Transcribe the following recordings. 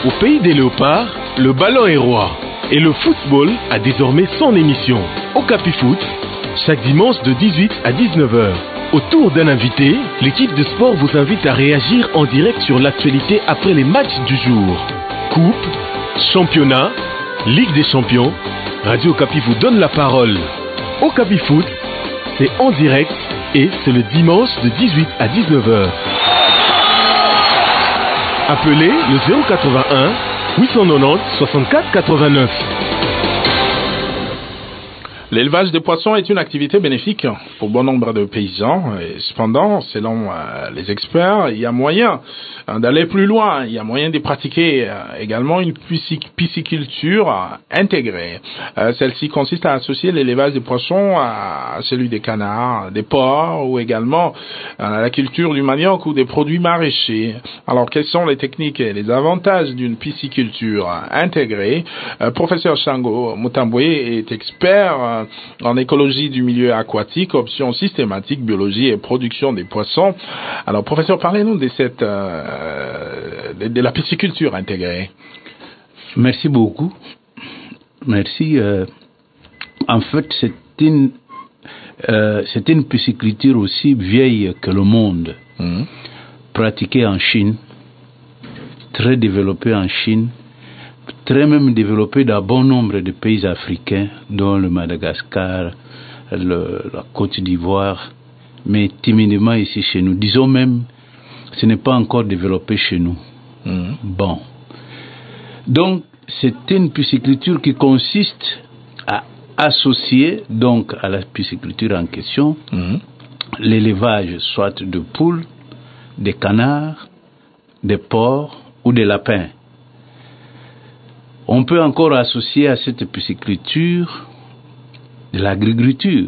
Au pays des léopards, le ballon est roi. Et le football a désormais son émission. Okapi Foot, chaque dimanche de 18 à 19h. Autour d'un invité, l'équipe de sport vous invite à réagir en direct sur l'actualité après les matchs du jour. Coupe, championnat, Ligue des champions, Radio Okapi vous donne la parole. Okapi Foot, c'est en direct et c'est le dimanche de 18 à 19h. Appelez le 081 890 64 89. L'élevage des poissons est une activité bénéfique pour bon nombre de paysans. Et cependant, selon les experts, il y a moyen d'aller plus loin. Il y a moyen de pratiquer également une pisciculture intégrée. Celle-ci consiste à associer l'élevage des poissons à celui des canards, des porcs ou également à la culture du manioc ou des produits maraîchers. Alors, quelles sont les techniques et les avantages d'une pisciculture intégrée? Professeur Shango Mutambwe est expert en écologie du milieu aquatique, options systématiques, biologie et production des poissons. Alors, professeur, parlez-nous de cette de la pisciculture intégrée. Merci beaucoup. Merci. En fait, c'est une pisciculture aussi vieille que le monde, pratiquée en Chine, très développée en Chine, très même développé dans bon nombre de pays africains, dont le Madagascar, la Côte d'Ivoire, mais timidement ici chez nous. Disons même, ce n'est pas encore développé chez nous. Bon. Donc, c'est une pisciculture qui consiste à associer, donc, à la pisciculture en question, l'élevage soit de poules, des canards, des porcs ou des lapins. On peut encore associer à cette pisciculture de l'agriculture,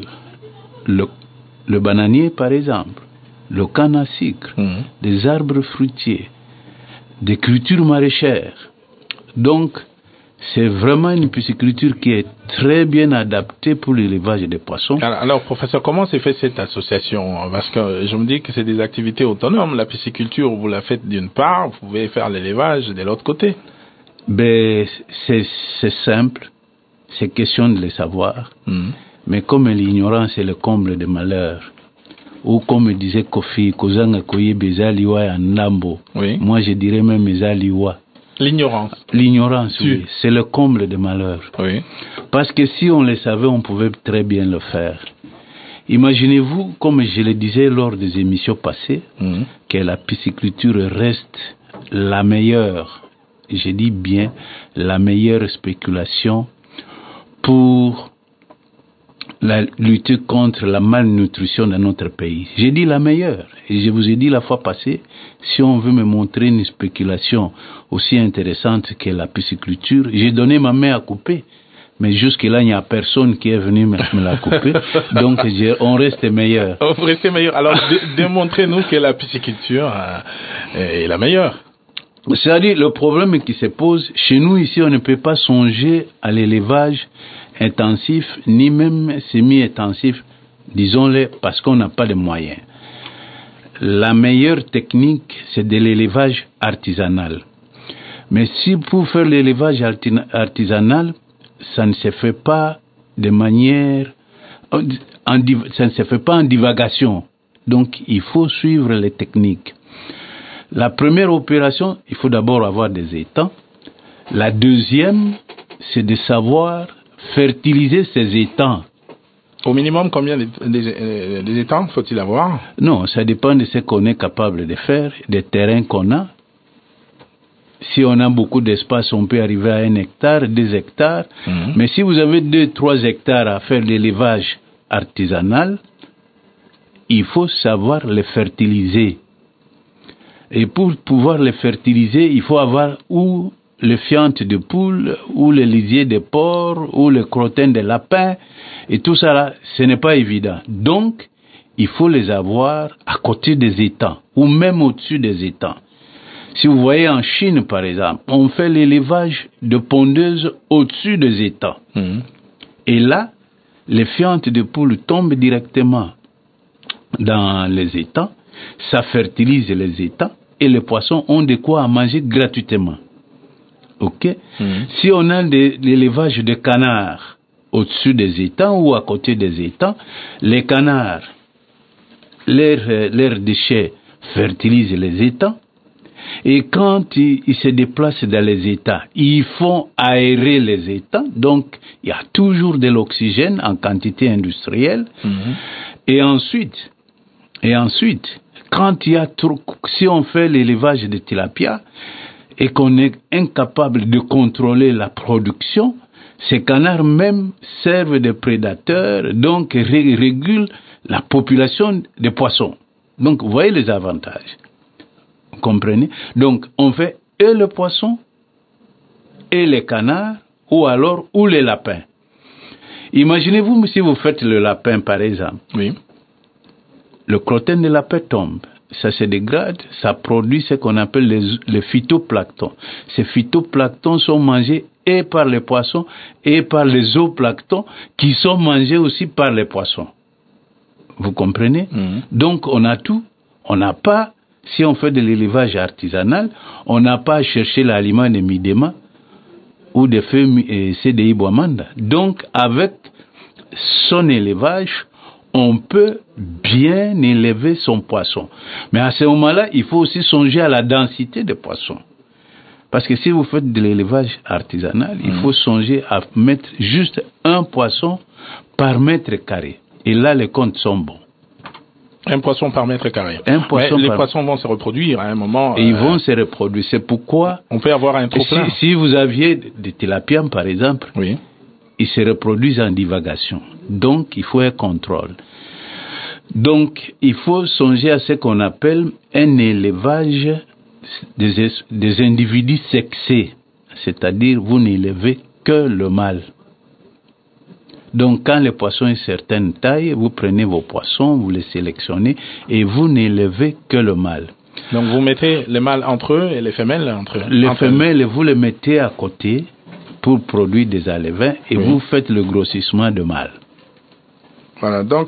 le bananier par exemple, le canne à sucre, des arbres fruitiers, des cultures maraîchères. Donc, c'est vraiment une pisciculture qui est très bien adaptée pour l'élevage des poissons. Alors, professeur, comment s'est fait cette association? Parce que je me dis que c'est des activités autonomes. La pisciculture, vous la faites d'une part, vous pouvez faire l'élevage de l'autre côté. Ben, c'est simple, c'est question de le savoir, mais comme l'ignorance est le comble des malheurs, ou comme disait Kofi, Kozanga Koye Bezaliwa et Ndambo, moi je dirais même Bezaliwa. L'ignorance. L'ignorance, oui, c'est le comble des malheurs. Oui. Parce que si on le savait, on pouvait très bien le faire. Imaginez-vous, comme je le disais lors des émissions passées, que la pisciculture reste la meilleure, je dis bien la meilleure spéculation pour lutter contre la malnutrition dans notre pays. J'ai dit la meilleure, et je vous ai dit la fois passée, si on veut me montrer une spéculation aussi intéressante que la pisciculture, j'ai donné ma main à couper, mais jusque-là, il n'y a personne qui est venu me la couper, donc on reste meilleur. On reste meilleur. Alors, démontrez-nous que la pisciculture est la meilleure. C'est-à-dire, le problème qui se pose, chez nous ici, on ne peut pas songer à l'élevage intensif, ni même semi-intensif, disons-le, parce qu'on n'a pas de moyens. La meilleure technique, c'est de l'élevage artisanal. Mais si pour faire l'élevage artisanal, ça ne se fait pas de manière, ça ne se fait pas en divagation. Donc, il faut suivre les techniques. La première opération, il faut d'abord avoir des étangs. La deuxième, c'est de savoir fertiliser ces étangs. Au minimum, combien des étangs faut-il avoir? Non, ça dépend de ce qu'on est capable de faire, des terrains qu'on a. Si on a beaucoup d'espace, on peut arriver à 1 hectare, 2 hectares. Mais si vous avez 2-3 hectares à faire de l'élevage artisanal, il faut savoir les fertiliser. Et pour pouvoir les fertiliser, il faut avoir ou les fientes de poules, ou les lisiers de porcs, ou les crottins de lapins, et tout ça là, ce n'est pas évident. Donc, il faut les avoir à côté des étangs, ou même au-dessus des étangs. Si vous voyez en Chine, par exemple, on fait l'élevage de pondeuses au-dessus des étangs. Et là, les fientes de poules tombent directement dans les étangs, ça fertilise les étangs, et les poissons ont de quoi à manger gratuitement. Ok. Si on a l'élevage de canards au-dessus des étangs ou à côté des étangs, les canards, leurs déchets fertilisent les étangs. Et quand ils se déplacent dans les étangs, ils font aérer les étangs. Donc, il y a toujours de l'oxygène en quantité industrielle. Et ensuite, quand il y a trop, si on fait l'élevage de tilapia et qu'on est incapable de contrôler la production, ces canards même servent de prédateurs, donc régulent la population des poissons. Donc, vous voyez les avantages. Vous comprenez? Donc, on fait et le poisson, et les canards, ou les lapins. Imaginez-vous si vous faites le lapin, par exemple. Oui. Le crottin de lapin tombe. Ça se dégrade, ça produit ce qu'on appelle les phytoplanctons. Ces phytoplanctons sont mangés et par les poissons et par les zooplanctons qui sont mangés aussi par les poissons. Vous comprenez? Donc on a tout. On n'a pas, si on fait de l'élevage artisanal, on n'a pas à chercher l'aliment de Midema ou de feuilles CDI Boamanda. Donc avec son élevage, on peut bien élever son poisson. Mais à ce moment-là, il faut aussi songer à la densité des poissons. Parce que si vous faites de l'élevage artisanal, il faut songer à mettre juste un poisson par mètre carré. Et là, les comptes sont bons. Un poisson par mètre carré. Les poissons vont se reproduire à un moment. Et ils vont se reproduire. C'est pourquoi... On peut avoir un trop-plein. Si vous aviez des tilapiens, par exemple... Oui. Ils se reproduisent en divagation. Donc, il faut un contrôle. Donc, il faut songer à ce qu'on appelle un élevage des individus sexés. C'est-à-dire, vous n'élevez que le mâle. Donc, quand les poissons ont certaine taille, vous prenez vos poissons, vous les sélectionnez et vous n'élevez que le mâle. Donc, vous mettez les mâles entre eux et les femelles entre eux. Les femelles, vous les mettez à côté pour produire des alevins et vous faites le grossissement de mâles. Voilà, donc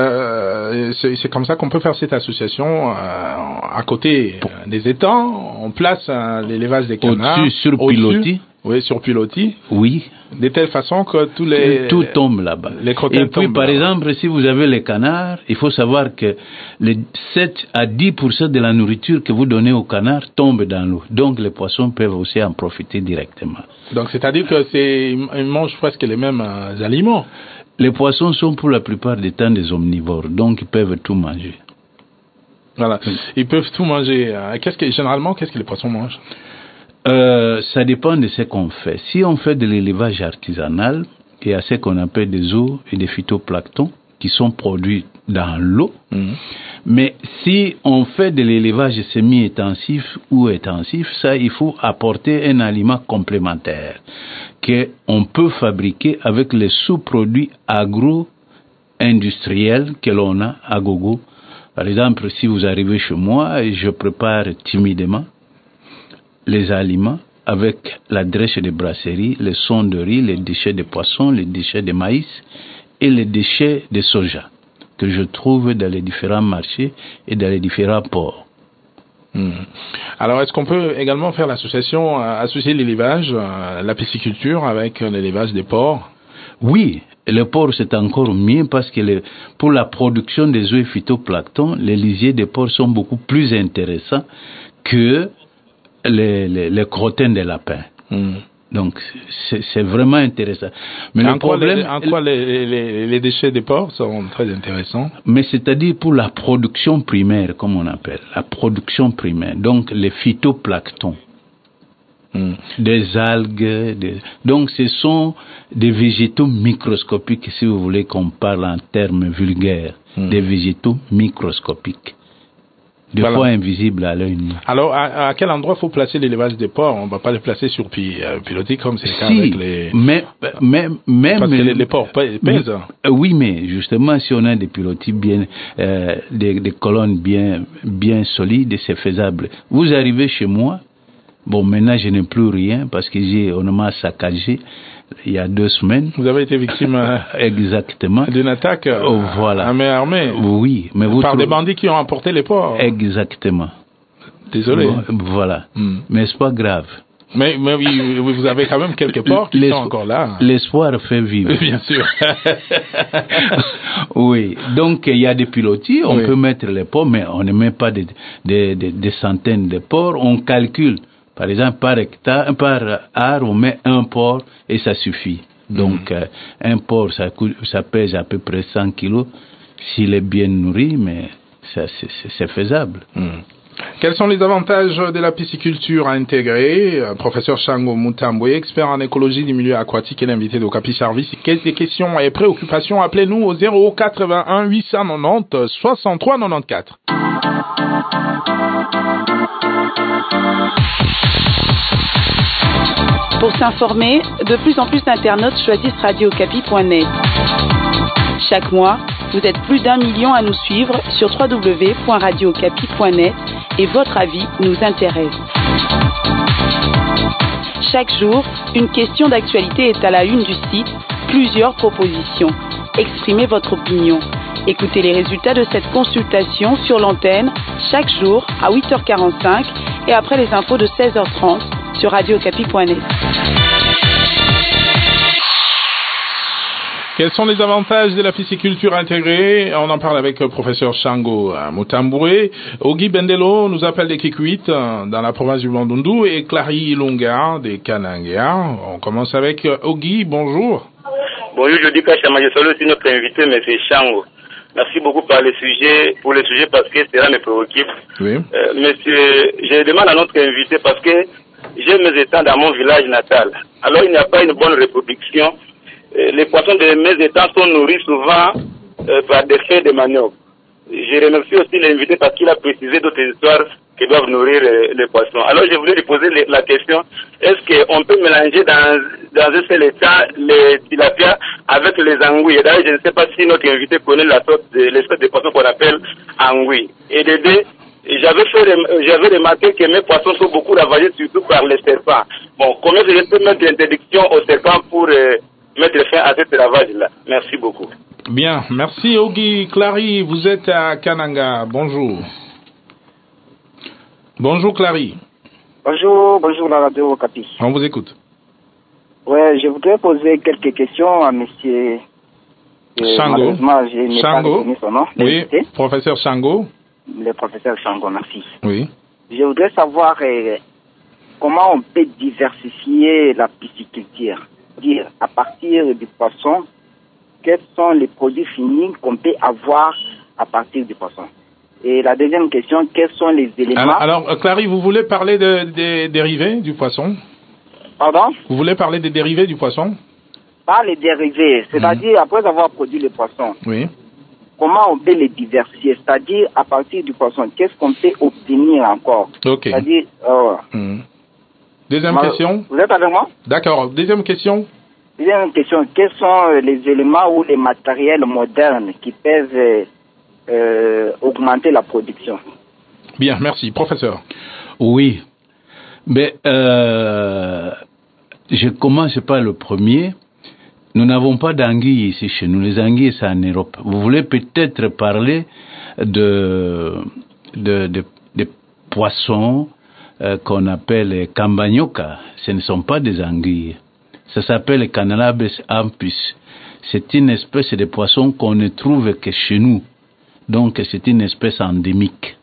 c'est comme ça qu'on peut faire cette association à côté des étangs. On place l'élevage des canards au-dessus, sur pilotis. Oui, sur pilotis. Oui. De telle façon que tout tombe là-bas. Et puis, par exemple, si vous avez les canards, il faut savoir que les 7 à 10% de la nourriture que vous donnez aux canards tombe dans l'eau. Donc, les poissons peuvent aussi en profiter directement. Donc, c'est-à-dire que ils mangent presque les mêmes aliments. Les poissons sont pour la plupart du temps des omnivores, donc ils peuvent tout manger. Voilà, ils peuvent tout manger. Généralement, qu'est-ce que les poissons mangent? Ça dépend de ce qu'on fait. Si on fait de l'élevage artisanal, il y a ce qu'on appelle des zoos et des phytoplanctons qui sont produits dans l'eau. Mais si on fait de l'élevage semi-intensif ou intensif, ça, il faut apporter un aliment complémentaire qu'on peut fabriquer avec les sous-produits agro-industriels que l'on a à gogo. Par exemple, si vous arrivez chez moi et je prépare timidement les aliments avec la drèche de brasserie, les sonderies, les déchets de poisson, les déchets de maïs et les déchets de soja que je trouve dans les différents marchés et dans les différents ports. Alors, est-ce qu'on peut également faire l'association, associer l'élevage, la pisciculture avec l'élevage des porcs? Oui, le porc c'est encore mieux parce que pour la production des œufs phytoplanctons, les lisiers des porcs sont beaucoup plus intéressants que les crottins de lapin. Donc, c'est vraiment intéressant. Mais le problème, en quoi les déchets des porcs sont très intéressants? Mais c'est-à-dire pour la production primaire, comme on appelle, la production primaire. Donc, les phytoplanctons, des algues, donc ce sont des végétaux microscopiques, si vous voulez qu'on parle en termes vulgaires, des végétaux microscopiques. Des fois invisibles à l'œil nu. Alors, à quel endroit faut placer l'élevage des porcs? On ne va pas les placer sur pilotis comme c'est le cas avec les... Même parce que les porcs pèsent. Oui, mais justement, si on a des pilotis bien, des colonnes bien solides, c'est faisable. Vous arrivez chez moi, bon, maintenant je n'ai plus rien parce que on m'a saccagé il y a 2 semaines. Vous avez été victime exactement d'une attaque voilà. à main armée. Oui, mais par des bandits qui ont emporté les porcs. Exactement. Désolé. Voilà. Mais c'est pas grave. Mais oui, vous avez quand même quelques ports qui sont encore là. L'espoir fait vivre. Bien sûr. Oui, donc il y a des pilotis, on peut mettre les ports, mais on ne met pas des centaines de ports. On calcule, par exemple, par art, on met un port et ça suffit. Donc un porc, ça pèse à peu près 100 kilos s'il est bien nourri, mais c'est faisable. Quels sont les avantages de la pisciculture intégrée? Professeur Shango Mutambwe, expert en écologie du milieu aquatique et l'invité d'Okapi Service. Quelles des questions et préoccupations? Appelez-nous au 081 890 63 94. Pour s'informer, de plus en plus d'internautes choisissent radiocapi.net. Chaque mois, vous êtes plus d'1 million à nous suivre sur www.radiocapi.net et votre avis nous intéresse. Chaque jour, une question d'actualité est à la une du site, plusieurs propositions. Exprimez votre opinion. Écoutez les résultats de cette consultation sur l'antenne chaque jour à 8h45 et après les infos de 16h30 sur radiocapi.net. Quels sont les avantages de la pisciculture intégrée? On en parle avec le professeur Shango Mutambwe. Ogi Bendelo nous appelle des Kikuit dans la province du Bandundu et Clary Ilunga des Kananga. On commence avec Ogi, bonjour. Bonjour, je dis Kachama, je salue aussi notre invité, M. Shango. Merci beaucoup pour le sujet parce que cela me préoccupe. Oui. Monsieur, je demande à notre invité parce que j'ai mes étangs dans mon village natal. Alors il n'y a pas une bonne reproduction. Les poissons de mes étangs sont nourris souvent par des faits de manioc. Je remercie aussi l'invité parce qu'il a précisé d'autres histoires qui doivent nourrir les poissons. Alors je voulais lui poser la question, est-ce qu'on peut mélanger dans un seul étang les tilapia avec les anguilles? D'ailleurs, je ne sais pas si notre invité connaît l'espèce de poisson qu'on appelle anguille. Et de deux, j'avais remarqué que mes poissons sont beaucoup ravagés, surtout par les serpents. Bon, comment je peux mettre l'interdiction aux serpents pour mettre fin à ce ravage-là? Merci beaucoup. Bien, merci Ogi. Clary, vous êtes à Kananga. Bonjour. Bonjour Clary. Bonjour la radio Okapi. On vous écoute. Ouais, je voudrais poser quelques questions à monsieur Shango. Malheureusement, je n'ai pas retenu son nom. Oui, professeur Shango. Le professeur Shango, merci. Oui. Je voudrais savoir comment on peut diversifier la pisciculture. Dire à partir du poisson, quels sont les produits finis qu'on peut avoir à partir du poisson. Et la deuxième question, quels sont les éléments... Alors Clary, vous voulez parler des dérivés du poisson? Pardon? Vous voulez parler des dérivés du poisson? Pas les dérivés, c'est-à-dire après avoir produit le poisson. Oui. Comment on peut les diversifier? C'est-à-dire à partir du poisson, qu'est-ce qu'on peut obtenir encore? Ok. C'est-à-dire... Deuxième question? Vous êtes avec moi? D'accord. Deuxième question? Deuxième question, quels sont les éléments ou les matériels modernes qui peuvent augmenter la production? Bien, merci. Professeur. Oui. Mais je commence par le premier. Nous n'avons pas d'anguilles ici chez nous. Les anguilles, c'est en Europe. Vous voulez peut-être parler de poissons qu'on appelle cambanioca. Ce ne sont pas des anguilles. Ça s'appelle Canalabes ampus. C'est une espèce de poisson qu'on ne trouve que chez nous. Donc, c'est une espèce endémique.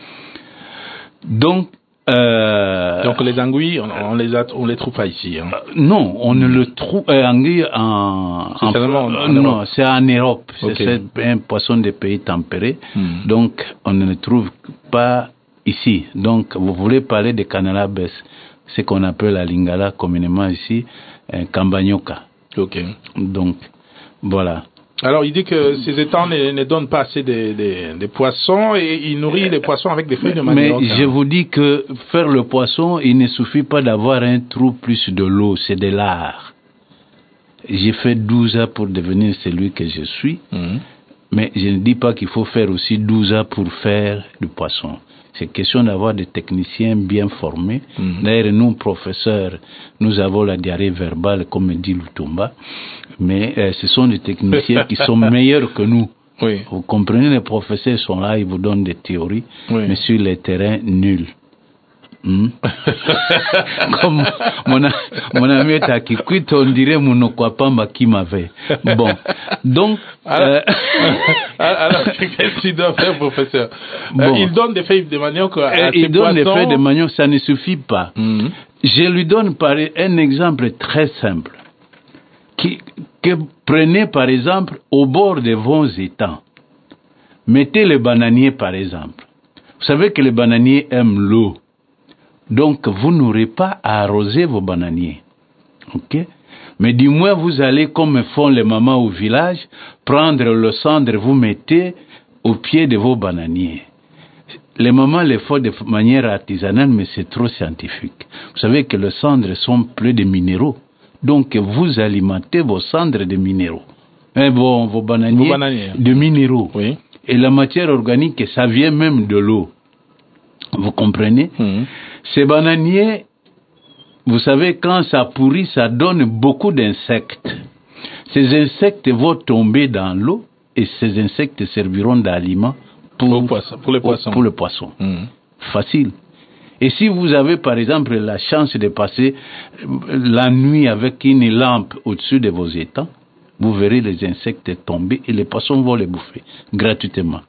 Donc les anguilles, on les trouve pas ici. Hein. Non, on ne le trouve anguille non, c'est en Europe. Okay. C'est un poisson des pays tempérés. Donc on ne le trouve pas ici. Donc vous voulez parler de Canalabes, ce qu'on appelle la lingala communément ici, cambanioca. Ok. Donc voilà. Alors, il dit que ces étangs ne donnent pas assez de poissons et il nourrit les poissons avec des feuilles de manioc. Mais je vous dis que faire le poisson, il ne suffit pas d'avoir un trou plus de l'eau, c'est de l'art. J'ai fait 12 ans pour devenir celui que je suis, mais je ne dis pas qu'il faut faire aussi 12 ans pour faire du poisson. C'est question d'avoir des techniciens bien formés. D'ailleurs, nous, professeurs, nous avons la diarrhée verbale, comme dit Lutumba, mais ce sont des techniciens qui sont meilleurs que nous. Oui. Vous comprenez, les professeurs sont là, ils vous donnent des théories, mais sur le terrain, nul. Comme mon ami Takikwit, on dirait Monokwapamba qui m'avait. Bon, donc... Alors, qu'est-ce qu'il doit faire, professeur? Il donne des feuilles de manioc à ses il donne des poissons. feuilles de manioc, ça ne suffit pas. Je lui donne un exemple très simple. Que prenez par exemple au bord de vos étangs. Mettez les bananiers par exemple. Vous savez que les bananiers aiment l'eau. Donc vous n'aurez pas à arroser vos bananiers. Ok? Mais du moins vous allez, comme font les mamans au village, prendre le cendre, vous mettez au pied de vos bananiers. Les mamans le font de manière artisanale, mais c'est trop scientifique. Vous savez que les cendres sont pleins de minéraux. Donc vous alimentez vos cendres de minéraux. Vos bananiers de minéraux. Oui. Et la matière organique, ça vient même de l'eau. Vous comprenez? Ces bananiers, vous savez, quand ça pourrit, ça donne beaucoup d'insectes. Ces insectes vont tomber dans l'eau et ces insectes serviront d'aliment pour les poissons. Facile. Et si vous avez par exemple la chance de passer la nuit avec une lampe au-dessus de vos étangs, vous verrez les insectes tomber et les poissons vont les bouffer gratuitement.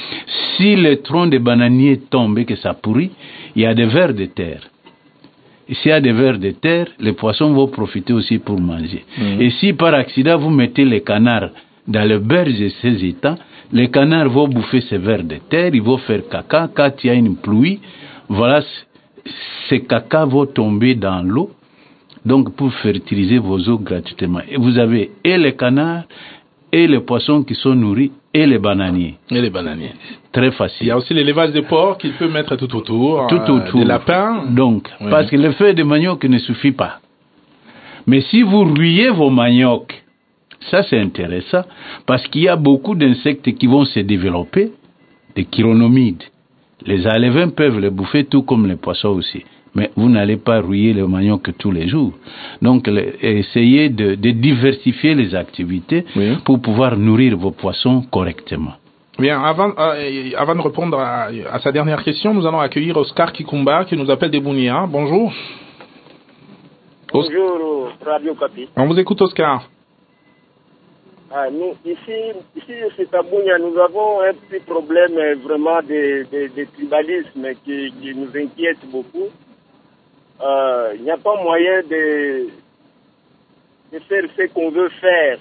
Si le tronc de bananier tombe et que ça pourrit, il y a des vers de terre. Et s'il y a des vers de terre, les poissons vont profiter aussi pour manger. Et si par accident vous mettez les canards dans le berge de ces étangs, les canards vont bouffer ces vers de terre, ils vont faire caca. Quand il y a une pluie, voilà, ces caca vont tomber dans l'eau, donc pour fertiliser vos eaux gratuitement. Et vous avez et les canards, et les poissons qui sont nourris, et les bananiers. Très facile. Il y a aussi l'élevage de porcs qu'il peut mettre tout autour. Des lapins. Donc, parce que le feuille de manioc ne suffit pas. Mais si vous rouillez vos maniocs, ça c'est intéressant, parce qu'il y a beaucoup d'insectes qui vont se développer, des chironomides. Les alevins peuvent les bouffer tout comme les poissons aussi. Mais vous n'allez pas rouiller le manioc tous les jours. Donc, essayez de diversifier les activités pour pouvoir nourrir vos poissons correctement. Bien, avant de répondre à sa dernière question, nous allons accueillir Oscar Kikumba qui nous appelle des Bounia. Bonjour. Bonjour, Radio Capi. On vous écoute, Oscar. Nous, ici, c'est à Bounia, nous avons un petit problème vraiment de tribalisme qui nous inquiète beaucoup. Il n'y a pas moyen de faire ce qu'on veut faire.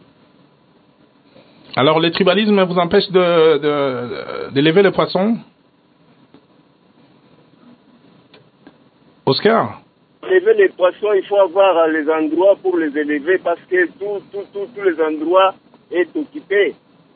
Alors, le tribalisme vous empêche d'élever les poissons? Oscar? Élever les poissons, il faut avoir les endroits pour les élever parce que tous les endroits est occupé.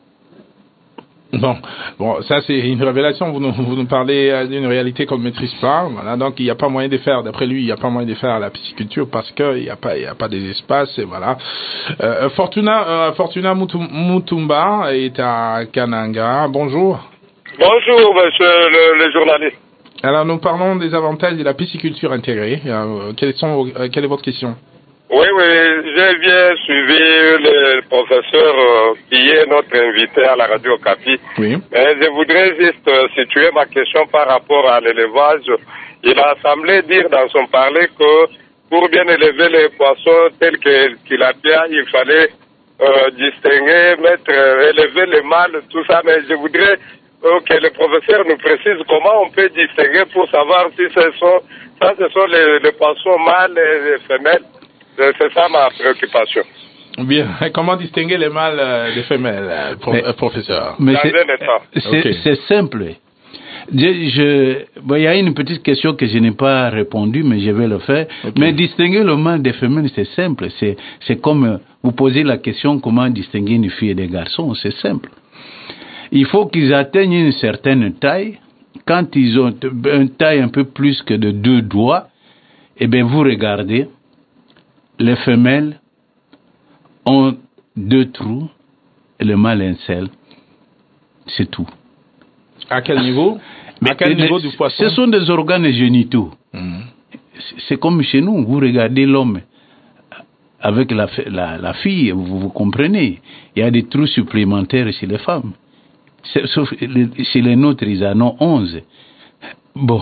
Bon, ça c'est une révélation. Vous nous parlez d'une réalité qu'on ne maîtrise pas. Voilà, donc il n'y a pas moyen de faire. D'après lui, il n'y a pas moyen de faire la pisciculture parce que il n'y a pas des espaces. Et voilà. Fortuna Mutumba est à Kananga. Bonjour. Bonjour, monsieur le journaliste. Alors nous parlons des avantages de la pisciculture intégrée. Quelle est votre question? Oui, j'ai bien suivi le professeur qui est notre invité à la Radio Capi. Oui. Je voudrais juste situer ma question par rapport à l'élevage. Il a semblé dire dans son parler que pour bien élever les poissons tels qu'il a bien, il fallait distinguer, élever les mâles, tout ça. Mais je voudrais que le professeur nous précise comment on peut distinguer pour savoir si ce sont les poissons mâles et les femelles. C'est ça ma préoccupation. Bien. Comment distinguer les mâles des femelles, professeur? Mais c'est simple. Il y a une petite question que je n'ai pas répondu, mais je vais le faire. Okay. Mais distinguer le mâle des femelles, c'est simple. C'est comme vous posez la question comment distinguer une fille et des garçons. C'est simple. Il faut qu'ils atteignent une certaine taille. Quand ils ont une taille un peu plus que de 2 doigts, eh bien vous regardez. Les femelles ont 2 trous et le mâle un seul. C'est tout. À quel niveau? À quel niveau du poisson? Ce sont des organes génitaux. C'est comme chez nous. Vous regardez l'homme avec la fille, vous comprenez. Il y a des trous supplémentaires chez les femmes. Sauf chez les nôtres, ils en ont 11. Bon.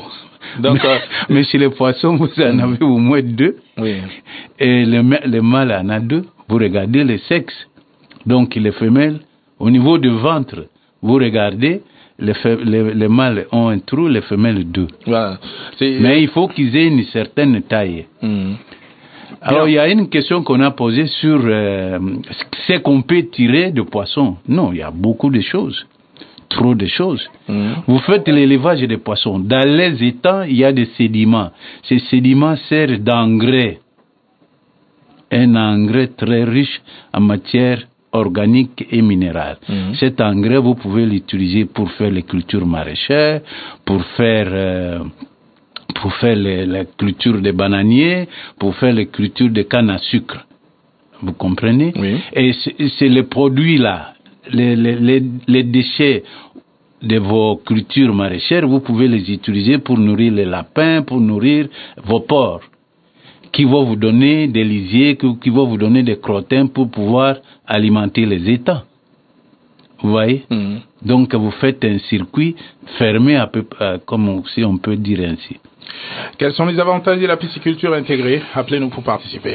Donc, mais chez les poissons, vous en avez au moins 2. Oui. Et le mâle en a 2. Vous regardez les sexes. Donc, les femelles, au niveau du ventre, vous regardez, les mâles ont un trou, les femelles 2. Voilà. Mais il faut qu'ils aient une certaine taille. Alors, il y a une question qu'on a posée sur ce qu'on peut tirer de poissons. Non, il y a beaucoup de choses. Trop de choses. Vous faites l'élevage des poissons. Dans les étangs, il y a des sédiments. Ces sédiments servent d'engrais. Un engrais très riche en matière organique et minérale. Cet engrais, vous pouvez l'utiliser pour faire les cultures maraîchères, pour faire la culture des bananiers, pour faire les cultures de canne à sucre. Vous comprenez? Oui. Et c'est les produits-là, les déchets de vos cultures maraîchères, vous pouvez les utiliser pour nourrir les lapins, pour nourrir vos porcs, qui vont vous donner des lisiers, qui vont vous donner des crottins pour pouvoir alimenter les étangs. Vous voyez? Donc vous faites un circuit fermé à peu comme si on peut dire ainsi. Quels sont les avantages de la pisciculture intégrée? Appelez-nous pour participer.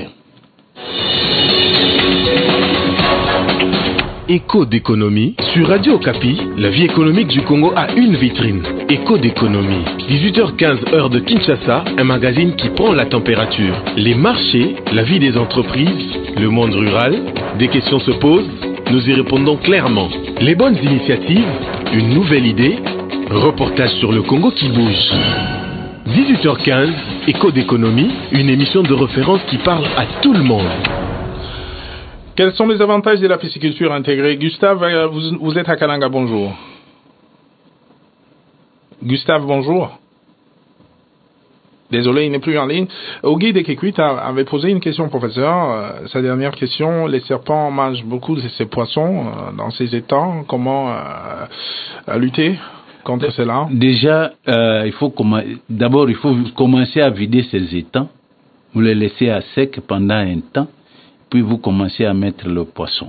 Écho d'économie. Sur Radio Okapi, la vie économique du Congo a une vitrine. Écho d'économie. 18h15 heure de Kinshasa, un magazine qui prend la température. Les marchés, la vie des entreprises, le monde rural. Des questions se posent, nous y répondons clairement. Les bonnes initiatives, une nouvelle idée, reportage sur le Congo qui bouge. 18h15, Écho d'économie, une émission de référence qui parle à tout le monde. Quels sont les avantages de la pisciculture intégrée? Gustave, vous êtes à Kalanga, bonjour. Gustave, bonjour. Désolé, il n'est plus en ligne. Ogi de Kekwit avait posé une question au professeur. Sa dernière question, les serpents mangent beaucoup de ces poissons dans ces étangs. Comment lutter contre cela? Déjà, il faut commencer à vider ces étangs. Vous les laissez à sec pendant un temps. Puis vous commencez à mettre le poisson.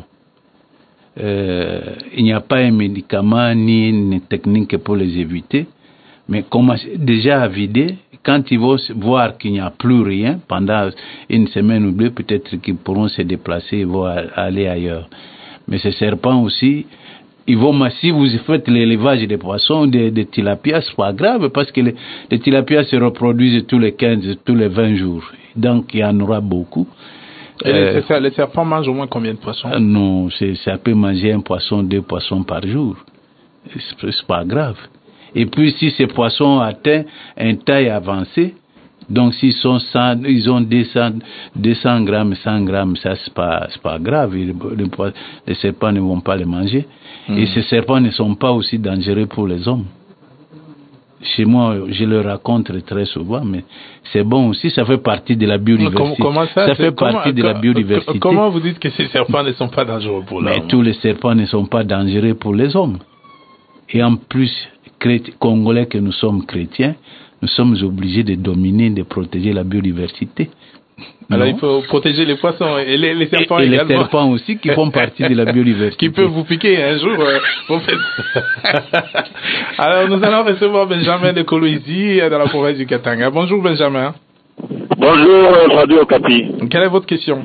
Il n'y a pas un médicament ni une technique pour les éviter, mais commencez déjà à vider. Quand ils vont voir qu'il n'y a plus rien, pendant une semaine ou deux, peut-être qu'ils pourront se déplacer et vont aller ailleurs. Mais ces serpents aussi, si vous faites l'élevage des poissons, des tilapias, c'est pas grave, parce que les tilapias se reproduisent tous les 20 jours. Donc il y en aura beaucoup. Et les serpents mangent au moins combien de poissons? Non, ça peut manger 1 poisson, 2 poissons par jour. C'est pas grave. Et puis si ces poissons atteignent une taille avancée, donc s'ils sont 100, ils ont 200 grammes, 100 grammes, ça c'est pas grave. Les serpents ne vont pas les manger. Et ces serpents ne sont pas aussi dangereux pour les hommes. Chez moi, je le raconte très souvent, mais c'est bon aussi, ça fait partie de la biodiversité. Ça fait partie de la biodiversité. Comment vous dites que ces serpents ne sont pas dangereux pour l'homme? Mais tous les serpents ne sont pas dangereux pour les hommes. Et en plus, Congolais que nous sommes chrétiens, nous sommes obligés de dominer, de protéger la biodiversité. Alors il faut protéger les poissons et les serpents et également. Les serpents aussi qui font partie de la biodiversité. Qui peuvent vous piquer un jour. Alors nous allons recevoir Benjamin de Kolwezi dans la province du Katanga. Bonjour Benjamin. Bonjour Radio Okapi. Quelle est votre question?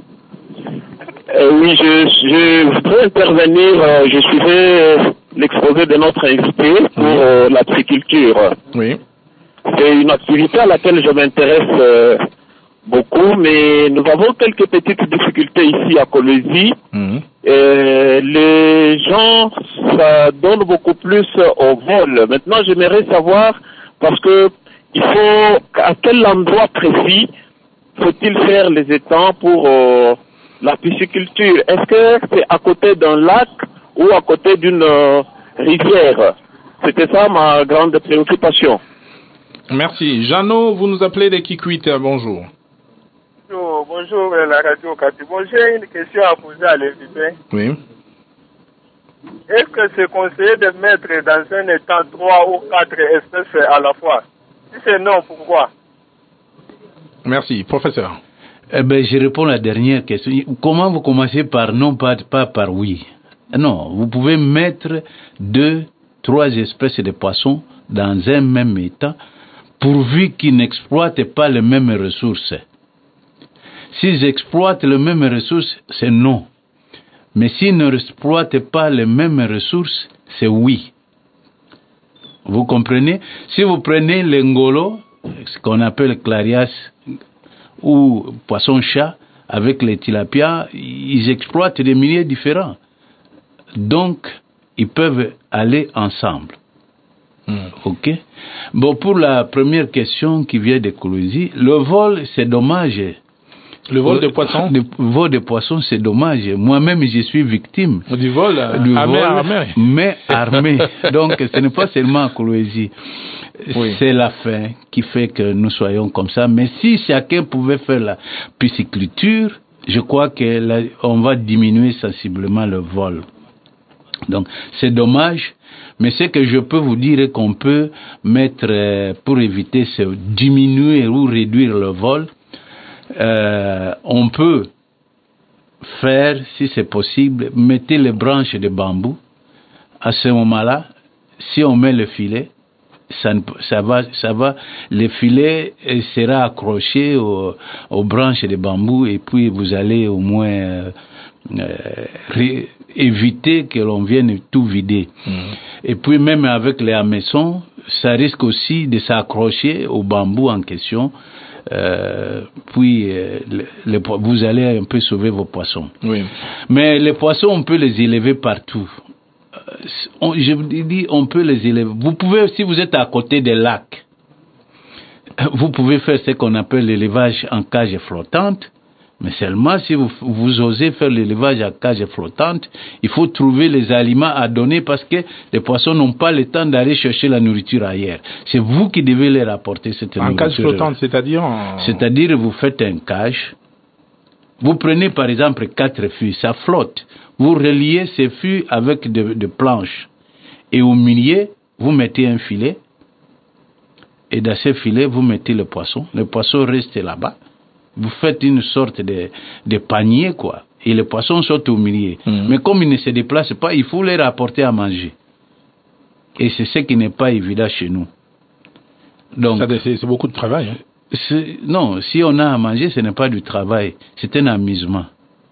Oui, je voudrais intervenir. Je suivais l'exposé de notre invité pour la pisciculture. Oui. C'est une activité à laquelle je m'intéresse beaucoup, mais nous avons quelques petites difficultés ici à Kolwezi. Les gens ça donne beaucoup plus au vol. Maintenant, j'aimerais savoir, parce que il faut, à quel endroit précis faut-il faire les étangs pour la pisciculture? Est-ce que c'est à côté d'un lac ou à côté d'une rivière? C'était ça ma grande préoccupation. Merci. Jeannot, vous nous appelez de Kikwit. Bonjour. Bonjour, la radio Okapi. Bon, j'ai une question à poser à l'invité. Oui. Est-ce que c'est conseillé de mettre dans un étang 3 ou 4 espèces à la fois? Si c'est non, pourquoi? Merci. Professeur. Je réponds à la dernière question. Comment vous commencez par non, pas par oui? Non, vous pouvez mettre 2, 3 espèces de poissons dans un même étang pourvu qu'ils n'exploitent pas les mêmes ressources. S'ils exploitent les mêmes ressources, c'est non. Mais s'ils ne exploitent pas les mêmes ressources, c'est oui. Vous comprenez? Si vous prenez l'engolo, ce qu'on appelle clarias ou poisson-chat, avec les tilapias, ils exploitent des milieux différents. Donc, ils peuvent aller ensemble. Ok? Bon, pour la première question qui vient de Koulouzi, le vol, c'est dommage. Le vol de poissons? Le vol de poissons, c'est dommage. Moi-même, je suis victime. Du vol armé. Mais armé. Donc, ce n'est pas seulement à Koulouzi. Oui. C'est la faim qui fait que nous soyons comme ça. Mais si chacun pouvait faire la pisciculture, je crois qu'on va diminuer sensiblement le vol. Donc, c'est dommage. Mais ce que je peux vous dire est qu'on peut mettre, pour éviter diminuer ou réduire le vol, on peut faire, si c'est possible, mettez les branches de bambou. À ce moment-là, si on met le filet, ça va, le filet sera accroché aux branches de bambou et puis vous allez au moins éviter que l'on vienne tout vider. Et puis même avec les hameçons, ça risque aussi de s'accrocher au bambou en question. Puis vous allez un peu sauver vos poissons. Oui. Mais les poissons, on peut les élever partout. Je vous dis, on peut les élever. Vous pouvez, si vous êtes à côté des lacs, vous pouvez faire ce qu'on appelle l'élevage en cage flottante. Mais seulement si vous osez faire l'élevage à cage flottante, il faut trouver les aliments à donner parce que les poissons n'ont pas le temps d'aller chercher la nourriture ailleurs. C'est vous qui devez leur apporter cette nourriture. En cage flottante, c'est-à-dire C'est-à-dire, vous faites un cage. Vous prenez par exemple 4 fûts, ça flotte. Vous reliez ces fûts avec de planches. Et au milieu, vous mettez un filet. Et dans ce filet, vous mettez le poisson. Le poisson reste là-bas. Vous faites une sorte de panier, quoi. Et les poissons sautent au milieu. Mais comme ils ne se déplacent pas, il faut les apporter à manger. Et c'est ce qui n'est pas évident chez nous. Donc, c'est beaucoup de travail. Hein. Non, si on a à manger, ce n'est pas du travail. C'est un amusement.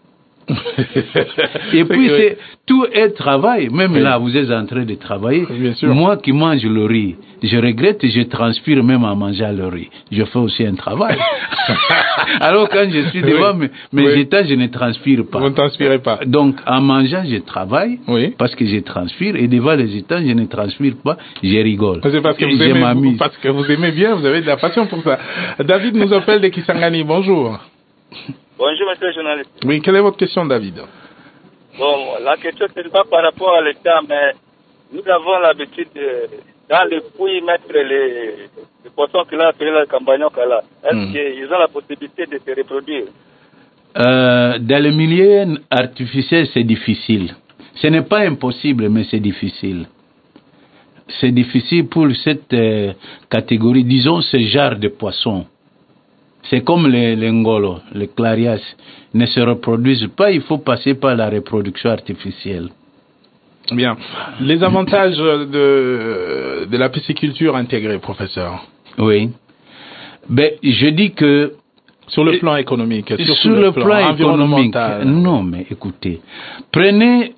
Et puis tout est travail. Même là, vous êtes en train de travailler. Moi qui mange le riz, je regrette, je transpire même en mangeant le riz. Je fais aussi un travail. Alors quand je suis devant mes états, je ne transpire pas. Vous ne transpirez pas. Donc en mangeant, je travaille parce que je transpire, et devant les états, je ne transpire pas, je rigole. C'est parce que vous aimez bien, vous avez de la passion pour ça. David nous appelle de Kisangani. Bonjour. Bonjour, monsieur le journaliste. Oui, quelle est votre question, David? Bon, la question, ce n'est pas par rapport à l'État, mais nous avons l'habitude dans les puits mettre les poissons qu'il a appelés la campagne. Est-ce qu'ils ont la possibilité de se reproduire? Dans le milieu artificiel, c'est difficile. Ce n'est pas impossible, mais c'est difficile. C'est difficile pour cette catégorie, disons ce genre de poissons. C'est comme les ngolos, les clarias, ne se reproduisent pas, il faut passer par la reproduction artificielle. Bien. Les avantages de la pisciculture intégrée, professeur? Oui. Ben, je dis que... Sur le plan économique, sur le plan environnemental. Non, mais écoutez, prenez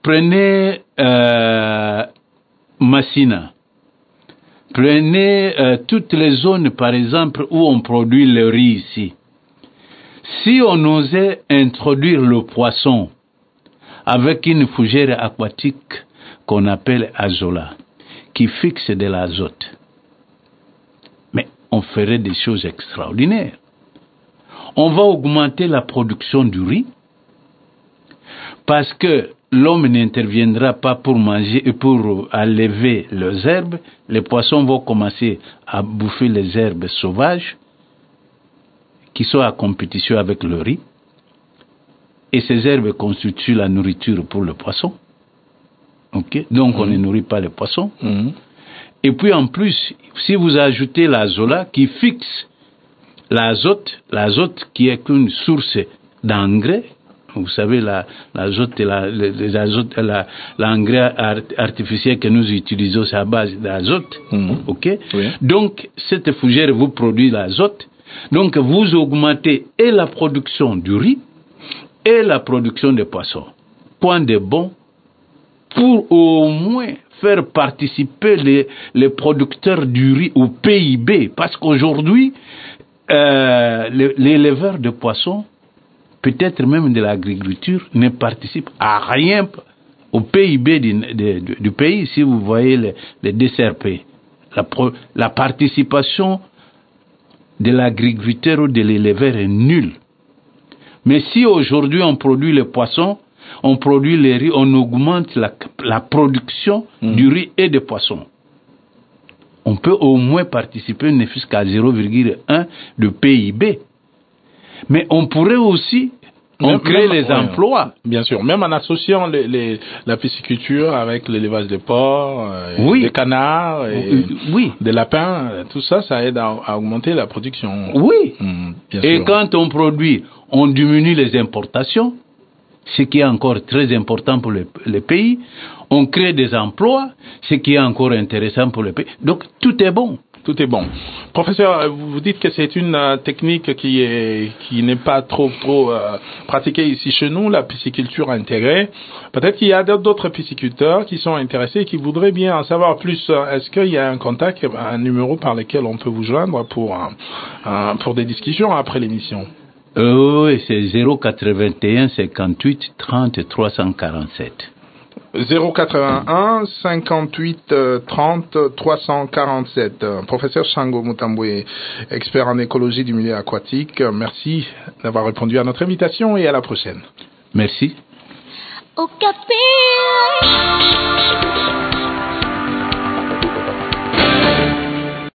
Massina. Prenez toutes les zones, par exemple, où on produit le riz ici. Si on osait introduire le poisson avec une fougère aquatique qu'on appelle azola, qui fixe de l'azote, mais on ferait des choses extraordinaires. On va augmenter la production du riz parce que l'homme n'interviendra pas pour manger et pour enlever les herbes. Les poissons vont commencer à bouffer les herbes sauvages qui sont en compétition avec le riz. Et ces herbes constituent la nourriture pour le poisson. Okay? Donc on ne nourrit pas les poissons. Et puis en plus, si vous ajoutez l'azola qui fixe l'azote qui est une source d'engrais, vous savez, l'azote, l'engrais artificiel que nous utilisons, c'est à base d'azote. Ok? Oui. Donc, cette fougère vous produit l'azote. Donc, vous augmentez et la production du riz et la production des poissons. Point de bon pour au moins faire participer les producteurs du riz au PIB. Parce qu'aujourd'hui, l'éleveur de poissons, peut-être même de l'agriculture, ne participe à rien au PIB du pays. Si vous voyez les DCRP, la participation de l'agriculteur ou de l'éleveur est nulle. Mais si aujourd'hui on produit les poissons, on produit les riz, on augmente la production du riz et des poissons. On peut au moins participer ne fût-ce qu'à 0,1 de PIB. Mais on pourrait aussi créer les emplois. Bien sûr, même en associant la pisciculture avec l'élevage des porcs, des canards, des lapins, tout ça, ça aide à augmenter la production. Oui. Bien et sûr. quand on produit, on diminue les importations, ce qui est encore très important pour les pays. On crée des emplois, ce qui est encore intéressant pour les pays. Donc, tout est bon. Tout est bon. Professeur, vous dites que c'est une technique qui n'est pas trop pratiquée ici chez nous, la pisciculture intégrée. Peut-être qu'il y a d'autres pisciculteurs qui sont intéressés et qui voudraient bien en savoir plus. Est-ce qu'il y a un contact, un numéro par lequel on peut vous joindre pour des discussions après l'émission? Oui, c'est 081 58 30 347. 081 58 30 347. Professeur Shango Mutambwe, expert en écologie du milieu aquatique, merci d'avoir répondu à notre invitation et à la prochaine. Merci. Okapi.